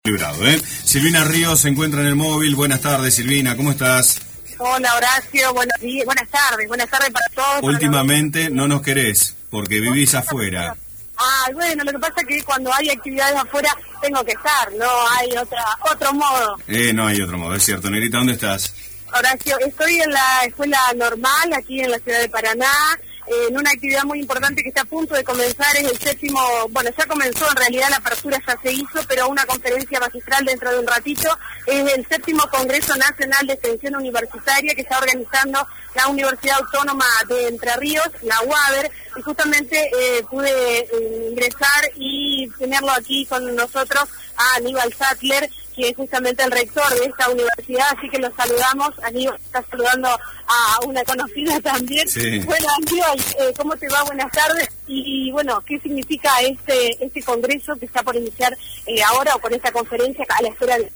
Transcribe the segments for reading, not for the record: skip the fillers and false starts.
Librado, ¿eh? Silvina Ríos se encuentra en el móvil. Buenas tardes, Silvina, ¿cómo estás? Hola, Horacio, buenos días, buenas tardes para todos. Últimamente no nos querés, porque vivís afuera. Bueno, lo que pasa es que cuando hay actividades afuera tengo que estar, no hay otro modo. No hay otro modo, es cierto. Negrita, ¿dónde estás? Horacio, estoy en la escuela normal, aquí en la ciudad de Paraná, en una actividad muy importante que está a punto de comenzar, es el séptimo, ya comenzó, en realidad la apertura ya se hizo, pero una conferencia magistral dentro de un ratito, es el séptimo Congreso Nacional de Extensión Universitaria que está organizando la Universidad Autónoma de Entre Ríos, la UADER, y justamente pude ingresar y tenerlo aquí con nosotros a Aníbal Sattler, que es justamente el rector de esta universidad, así que los saludamos. Aníbal está saludando a una conocida también. Sí. Bueno, Aníbal, ¿cómo te va? Buenas tardes. Y bueno, ¿qué significa este congreso que está por iniciar ahora, o con esta conferencia a la espera de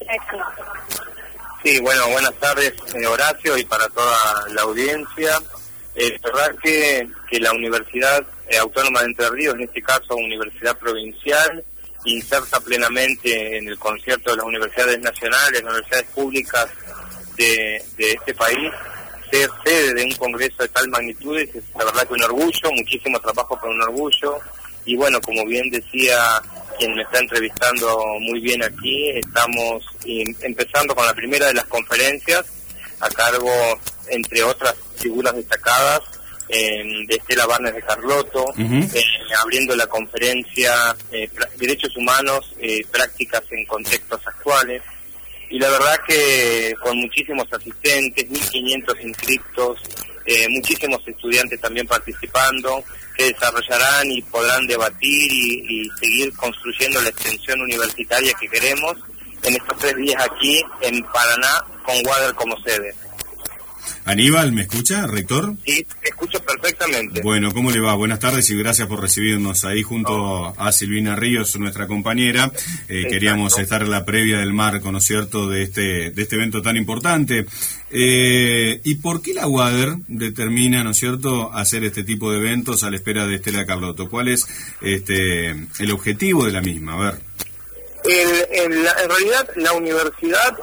Sí, bueno, buenas tardes, Horacio, y para toda la audiencia. Es verdad que la Universidad Autónoma de Entre Ríos, en este caso Universidad Provincial, inserta plenamente en el concierto de las universidades nacionales, las universidades públicas de este país, ser sede de un congreso de tal magnitud es la verdad que un orgullo, muchísimo trabajo, pero un orgullo. Y bueno, como bien decía quien me está entrevistando muy bien aquí, estamos empezando con la primera de las conferencias, a cargo, entre otras figuras destacadas, de Estela Barnes de Carlotto, abriendo la conferencia Derechos Humanos, prácticas en contextos actuales. Y la verdad que con muchísimos asistentes, 1.500 inscriptos, muchísimos estudiantes también participando, que desarrollarán y podrán debatir y seguir construyendo la extensión universitaria que queremos en estos 3 días aquí en Paraná, con UADER como sede. Aníbal, ¿me escucha, rector? Sí, te escucho perfectamente. Bueno, ¿cómo le va? Buenas tardes y gracias por recibirnos ahí junto a Silvina Ríos, nuestra compañera. Queríamos estar en la previa del marco, ¿no es cierto?, de este evento tan importante. ¿Y por qué la UADER determina, ¿no es cierto?, hacer este tipo de eventos a la espera de Estela Carlotto? ¿Cuál es el objetivo de la misma? A ver. En realidad la universidad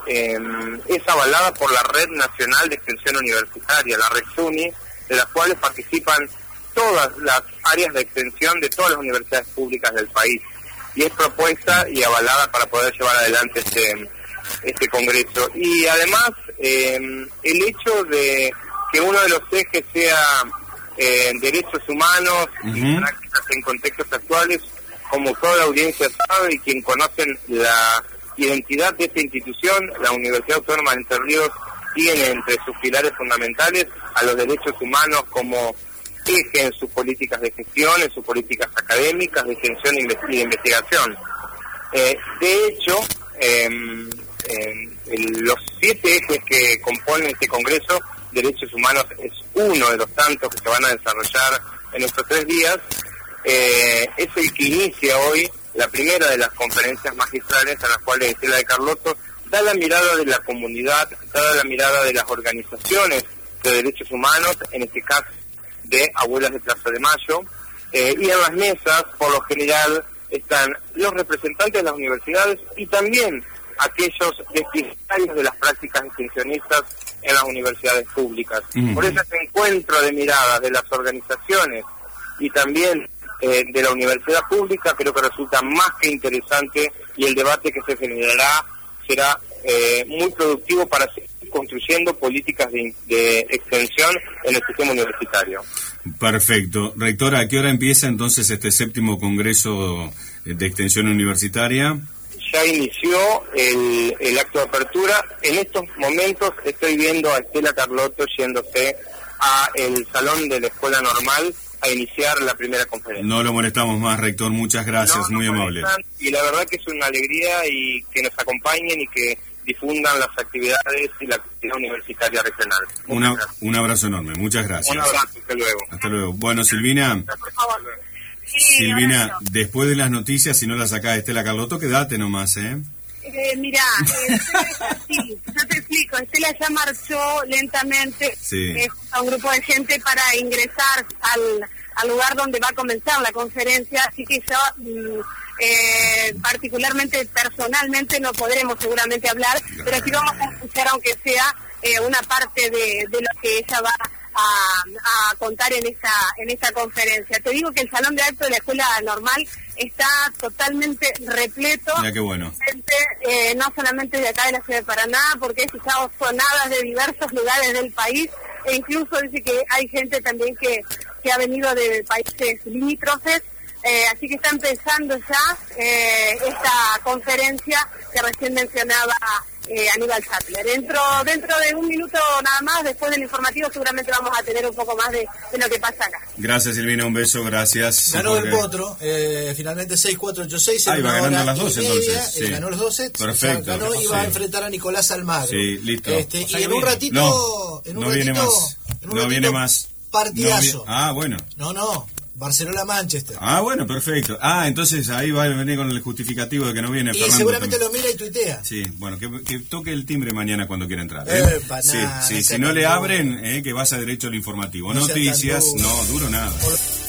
es avalada por la Red Nacional de Extensión Universitaria, la REXUNI, de las cuales participan todas las áreas de extensión de todas las universidades públicas del país, y es propuesta y avalada para poder llevar adelante este congreso. Y además el hecho de que uno de los ejes sea derechos humanos y prácticas en contextos actuales, como toda la audiencia sabe y quien conocen la identidad de esta institución, la Universidad Autónoma de Entre Ríos tiene entre sus pilares fundamentales a los derechos humanos como eje en sus políticas de gestión, en sus políticas académicas, de extensión y de investigación. De hecho, los 7 ejes que componen este Congreso, derechos humanos es uno de los tantos que se van a desarrollar en estos 3 días. Es el que inicia hoy la primera de las conferencias magistrales a las cuales Estela de Carlotto da la mirada de la comunidad, da la mirada de las organizaciones de derechos humanos, en este caso de Abuelas de Plaza de Mayo, y en las mesas, por lo general, están los representantes de las universidades y también aquellos destinatarios de las prácticas extensionistas en las universidades públicas. Por eso ese encuentro de miradas de las organizaciones y también de la universidad pública creo que resulta más que interesante, y el debate que se generará será muy productivo para seguir construyendo políticas de extensión en el sistema universitario. Perfecto. Rectora, ¿a qué hora empieza entonces este 7º Congreso de Extensión Universitaria? Ya inició el acto de apertura. En estos momentos estoy viendo a Estela Carlotto yéndose a el salón de la Escuela Normal a iniciar la primera conferencia. No lo molestamos más, rector, muchas gracias, muy amable. Y la verdad que es una alegría y que nos acompañen y que difundan las actividades y la actividad universitaria regional. Un abrazo enorme, muchas gracias. Un abrazo, hasta luego. Hasta luego. Bueno, Silvina, Silvina, después de las noticias, si no las sacás Estela Carlotto, quédate nomás, Mira, sí, yo te explico. Estela ya marchó lentamente a un grupo de gente para ingresar al lugar donde va a comenzar la conferencia, así que yo particularmente, personalmente, no podremos seguramente hablar, pero sí vamos a escuchar, aunque sea una parte de lo que ella va a contar en esa conferencia. Te digo que el salón de actos de la Escuela Normal está totalmente repleto. Mira qué bueno. Gente, no solamente de acá de la ciudad de Paraná, porque he escuchado sonadas de diversos lugares del país, e incluso dice que hay gente también que ha venido de países limítrofes, así que está empezando ya esta conferencia que recién mencionaba Aníbal Sattler. Dentro de un minuto nada más, después del informativo, seguramente vamos a tener un poco más de lo que pasa acá. Gracias, Silvina, un beso, gracias. Ganó el Potro, finalmente 6-4-8-6. Ah, iba ganando las 12 entonces. Sí. Ganó los 12, perfecto. Ganó y va a enfrentar a Nicolás Almagro. Sí, listo. Y en un ratito... No viene más. No viene más. Partidazo. Bueno. No. Barcelona-Manchester. Bueno, perfecto. Entonces ahí va a venir con el justificativo de que no viene y Fernando. Seguramente lo mira y tuitea. Sí, bueno, que toque el timbre mañana cuando quiera entrar. Sí, si no le abren, que vaya derecho al informativo. Noticias, no, duro nada.